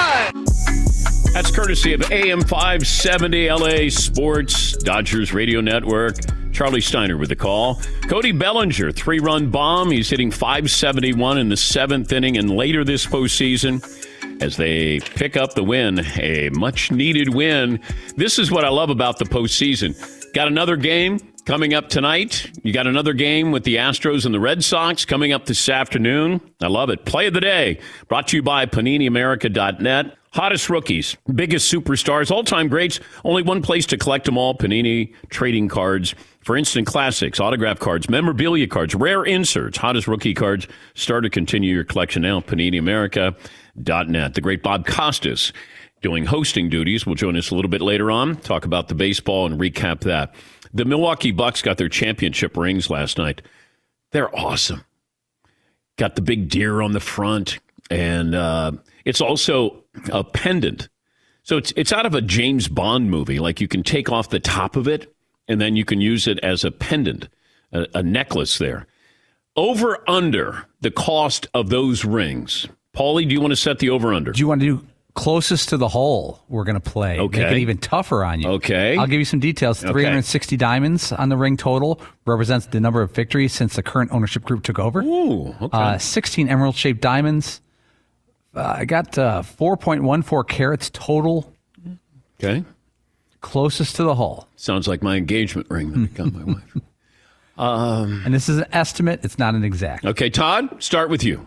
5. That's courtesy of AM 570 LA Sports, Dodgers Radio Network. Charlie Steiner with the call. Cody Bellinger, 3-run bomb. He's hitting .571 in the 7th inning and later this postseason as they pick up the win, a much-needed win. This is what I love about the postseason. Got another game coming up tonight. You got another game with the Astros and the Red Sox coming up this afternoon. I love it. Play of the day, brought to you by PaniniAmerica.net. Hottest rookies, biggest superstars, all-time greats. Only one place to collect them all, Panini Trading Cards. For instant classics, autograph cards, memorabilia cards, rare inserts, hottest rookie cards. Start to continue your collection now, PaniniAmerica.net. The great Bob Costas doing hosting duties will join us a little bit later on, talk about the baseball and recap that. The Milwaukee Bucks got their championship rings last night. They're awesome. Got the big deer on the front, and it's also a pendant. So it's out of a James Bond movie. Like you can take off the top of it, and then you can use it as a pendant, a necklace there. Over under the cost of those rings. Paulie, do you want to set the over under? Do you want to do closest to the hole we're going to play? Okay. Make it even tougher on you. Okay. I'll give you some details. 360 diamonds on the ring total represents the number of victories since the current ownership group took over. Ooh, okay. 16 emerald-shaped diamonds. I got 4.14 carats total. Okay. Closest to the hole. Sounds like my engagement ring that I got my wife. And this is an estimate. It's not an exact. Okay, Todd, start with you.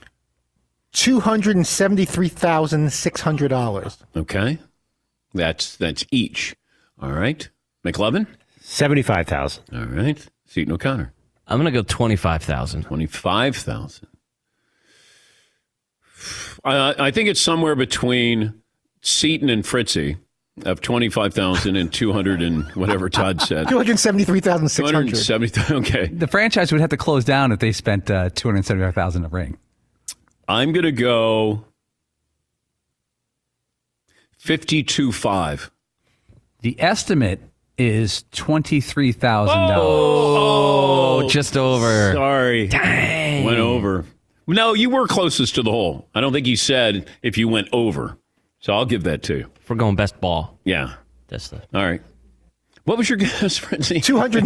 $273,600. Okay. That's each. All right. McLovin? 75,000. All right. Seton O'Connor. I'm going to go 25,000. 25,000. I think it's somewhere between Seton and Fritzy of 25,000 and 200 and whatever Todd said. 273,600. 270,000. Okay. The franchise would have to close down if they spent $275,000 a ring. I'm going to go 52.5. The estimate is $23,000. Oh, just over. Sorry. Dang. Went over. No, you were closest to the hole. I don't think he said if you went over. So I'll give that to you. If we're going best ball. Yeah. That's the. All right. What was your guess, Fritzy?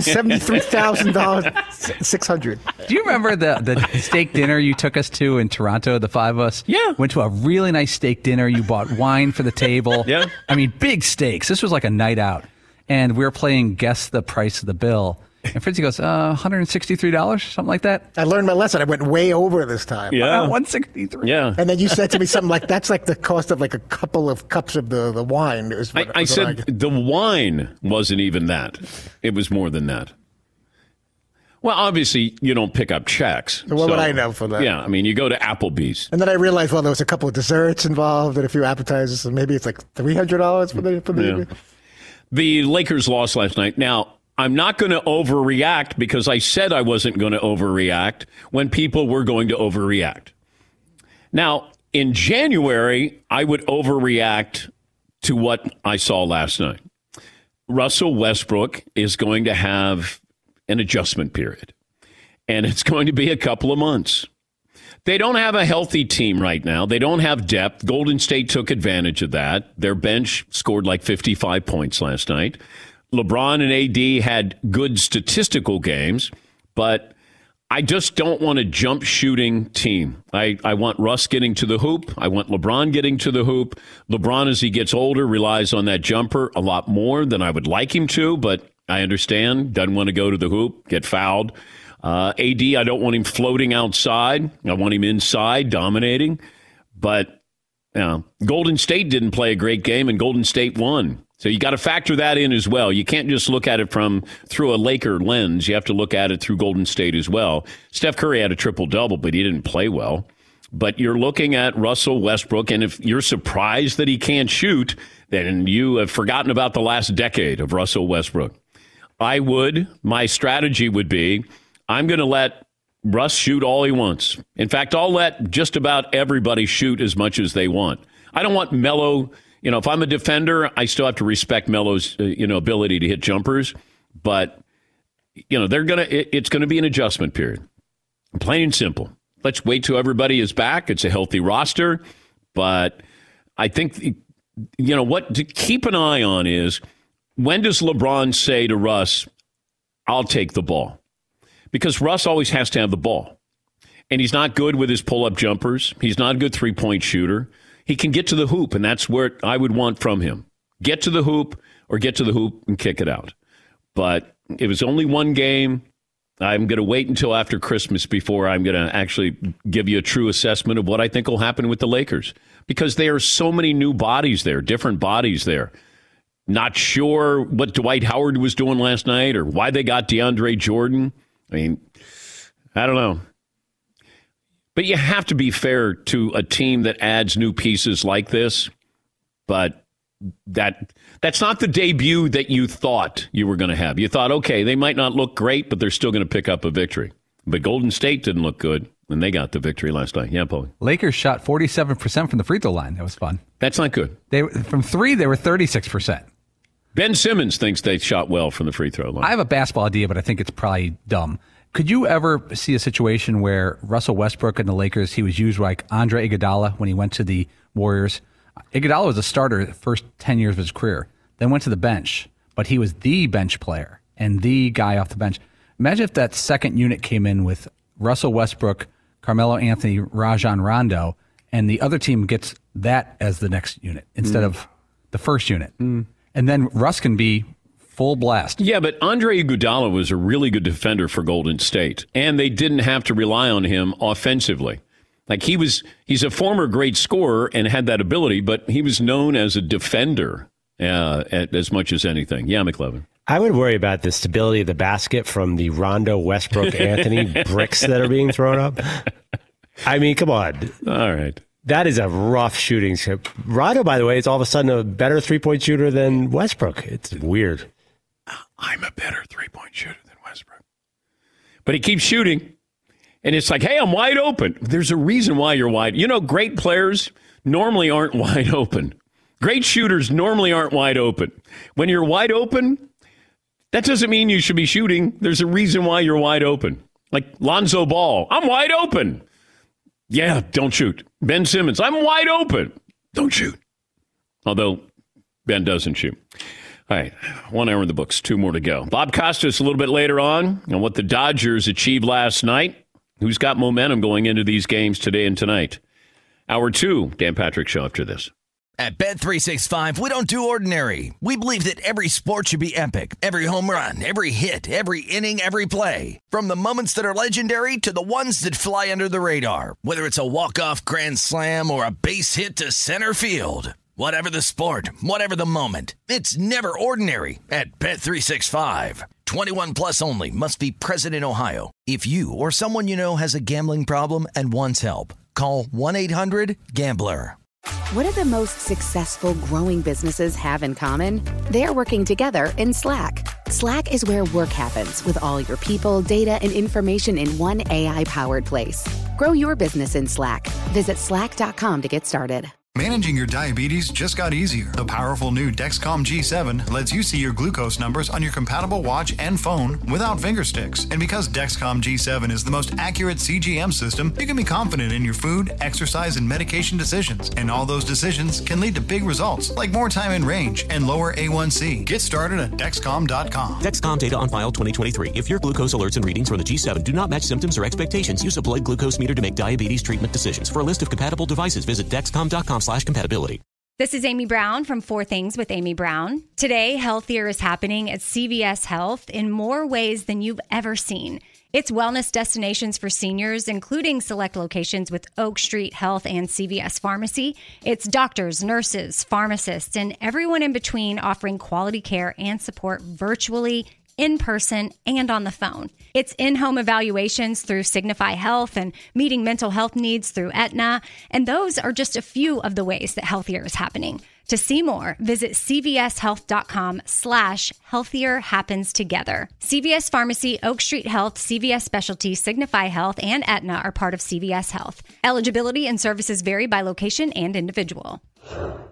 $273,600. Do you remember the steak dinner you took us to in Toronto, the five of us? Yeah. Went to a really nice steak dinner. You bought wine for the table. Yeah. I mean, big steaks. This was like a night out. And we were playing Guess the Price of the Bill. And Fritzy goes, $163, something like that. I learned my lesson. I went way over this time. Yeah. 163. Yeah. And then you said to me something like, that's like the cost of like a couple of cups of the wine. I said the wine wasn't even that. It was more than that. Well, obviously, you don't pick up checks. So what would I know for that? Yeah, I mean, you go to Applebee's. And then I realized, well, there was a couple of desserts involved and a few appetizers, so maybe it's like $300 for the The Lakers lost last night. Now, I'm not going to overreact because I said I wasn't going to overreact when people were going to overreact. Now, in January, I would overreact to what I saw last night. Russell Westbrook is going to have an adjustment period, and it's going to be a couple of months. They don't have a healthy team right now. They don't have depth. Golden State took advantage of that. Their bench scored like 55 points last night. LeBron and AD had good statistical games, but I just don't want a jump shooting team. I want Russ getting to the hoop. I want LeBron getting to the hoop. LeBron, as he gets older, relies on that jumper a lot more than I would like him to, but I understand. Doesn't want to go to the hoop, get fouled. AD, I don't want him floating outside. I want him inside, dominating. But Golden State didn't play a great game, and Golden State won. So you got to factor that in as well. You can't just look at it through a Laker lens. You have to look at it through Golden State as well. Steph Curry had a triple-double, but he didn't play well. But you're looking at Russell Westbrook, and if you're surprised that he can't shoot, then you have forgotten about the last decade of Russell Westbrook. My strategy would be, I'm going to let Russ shoot all he wants. In fact, I'll let just about everybody shoot as much as they want. I don't want Melo. If I'm a defender, I still have to respect Melo's, ability to hit jumpers. But, it's going to be an adjustment period. Plain and simple. Let's wait till everybody is back. It's a healthy roster. But I think, what to keep an eye on is, when does LeBron say to Russ, I'll take the ball? Because Russ always has to have the ball. And he's not good with his pull-up jumpers. He's not a good three-point shooter. He can get to the hoop, and that's where I would want from him. Get to the hoop or get to the hoop and kick it out. But it was only one game. I'm going to wait until after Christmas before I'm going to actually give you a true assessment of what I think will happen with the Lakers. Because there are so many new bodies there, different bodies there. Not sure what Dwight Howard was doing last night or why they got DeAndre Jordan. I mean, I don't know. But you have to be fair to a team that adds new pieces like this. But that's not the debut that you thought you were going to have. You thought, okay, they might not look great, but they're still going to pick up a victory. But Golden State didn't look good, and they got the victory last night. Yeah, Paul. Lakers shot 47% from the free throw line. That was fun. That's not good. From three, they were 36%. Ben Simmons thinks they shot well from the free throw line. I have a basketball idea, but I think it's probably dumb. Could you ever see a situation where Russell Westbrook and the Lakers, he was used like Andre Iguodala when he went to the Warriors? Iguodala was a starter the first 10 years of his career, then went to the bench, but he was the bench player and the guy off the bench. Imagine if that second unit came in with Russell Westbrook, Carmelo Anthony, Rajon Rondo, and the other team gets that as the next unit instead of the first unit. And then Russ can be full blast. Yeah, but Andre Iguodala was a really good defender for Golden State, and they didn't have to rely on him offensively. Like he's a former great scorer and had that ability, but he was known as a defender as much as anything. Yeah, McLevin. I would worry about the stability of the basket from the Rondo, Westbrook, Anthony bricks that are being thrown up. I mean, come on. All right. That is a rough shooting. Rondo, by the way, is all of a sudden a better three-point shooter than Westbrook. It's weird. I'm a better three-point shooter than Westbrook. But he keeps shooting. And it's like, hey, I'm wide open. There's a reason why you're wide. Great players normally aren't wide open. Great shooters normally aren't wide open. When you're wide open, that doesn't mean you should be shooting. There's a reason why you're wide open. Like Lonzo Ball, I'm wide open. Yeah, don't shoot. Ben Simmons, I'm wide open. Don't shoot. Although Ben doesn't shoot. All right, 1 hour in the books, 2 more to go. Bob Costas a little bit later on what the Dodgers achieved last night. Who's got momentum going into these games today and tonight? Hour 2, Dan Patrick Show after this. At Bet365, we don't do ordinary. We believe that every sport should be epic. Every home run, every hit, every inning, every play. From the moments that are legendary to the ones that fly under the radar. Whether it's a walk-off grand slam or a base hit to center field. Whatever the sport, whatever the moment. It's never ordinary at Bet365. 21 plus only. Must be present in Ohio. If you or someone you know has a gambling problem and wants help, call 1-800-GAMBLER. What do the most successful growing businesses have in common? They're working together in Slack. Slack is where work happens with all your people, data, and information in one AI-powered place. Grow your business in Slack. Visit slack.com to get started. Managing your diabetes just got easier. The powerful new Dexcom G7 lets you see your glucose numbers on your compatible watch and phone without finger sticks. And because Dexcom G7 is the most accurate CGM system, you can be confident in your food, exercise, and medication decisions. And all those decisions can lead to big results, like more time in range and lower A1C. Get started at Dexcom.com. Dexcom data on file 2023. If your glucose alerts and readings from the G7 do not match symptoms or expectations, use a blood glucose meter to make diabetes treatment decisions. For a list of compatible devices, visit Dexcom.com/compatibility. This is Amy Brown from 4 Things with Amy Brown. Today, healthier is happening at CVS Health in more ways than you've ever seen. It's wellness destinations for seniors, including select locations with Oak Street Health and CVS Pharmacy. It's doctors, nurses, pharmacists, and everyone in between offering quality care and support virtually in person and on the phone. It's in-home evaluations through Signify Health and meeting mental health needs through Aetna. And those are just a few of the ways that Healthier is happening. To see more, visit cvshealth.com/healthier happens together. CVS Pharmacy, Oak Street Health, CVS Specialty, Signify Health, and Aetna are part of CVS Health. Eligibility and services vary by location and individual.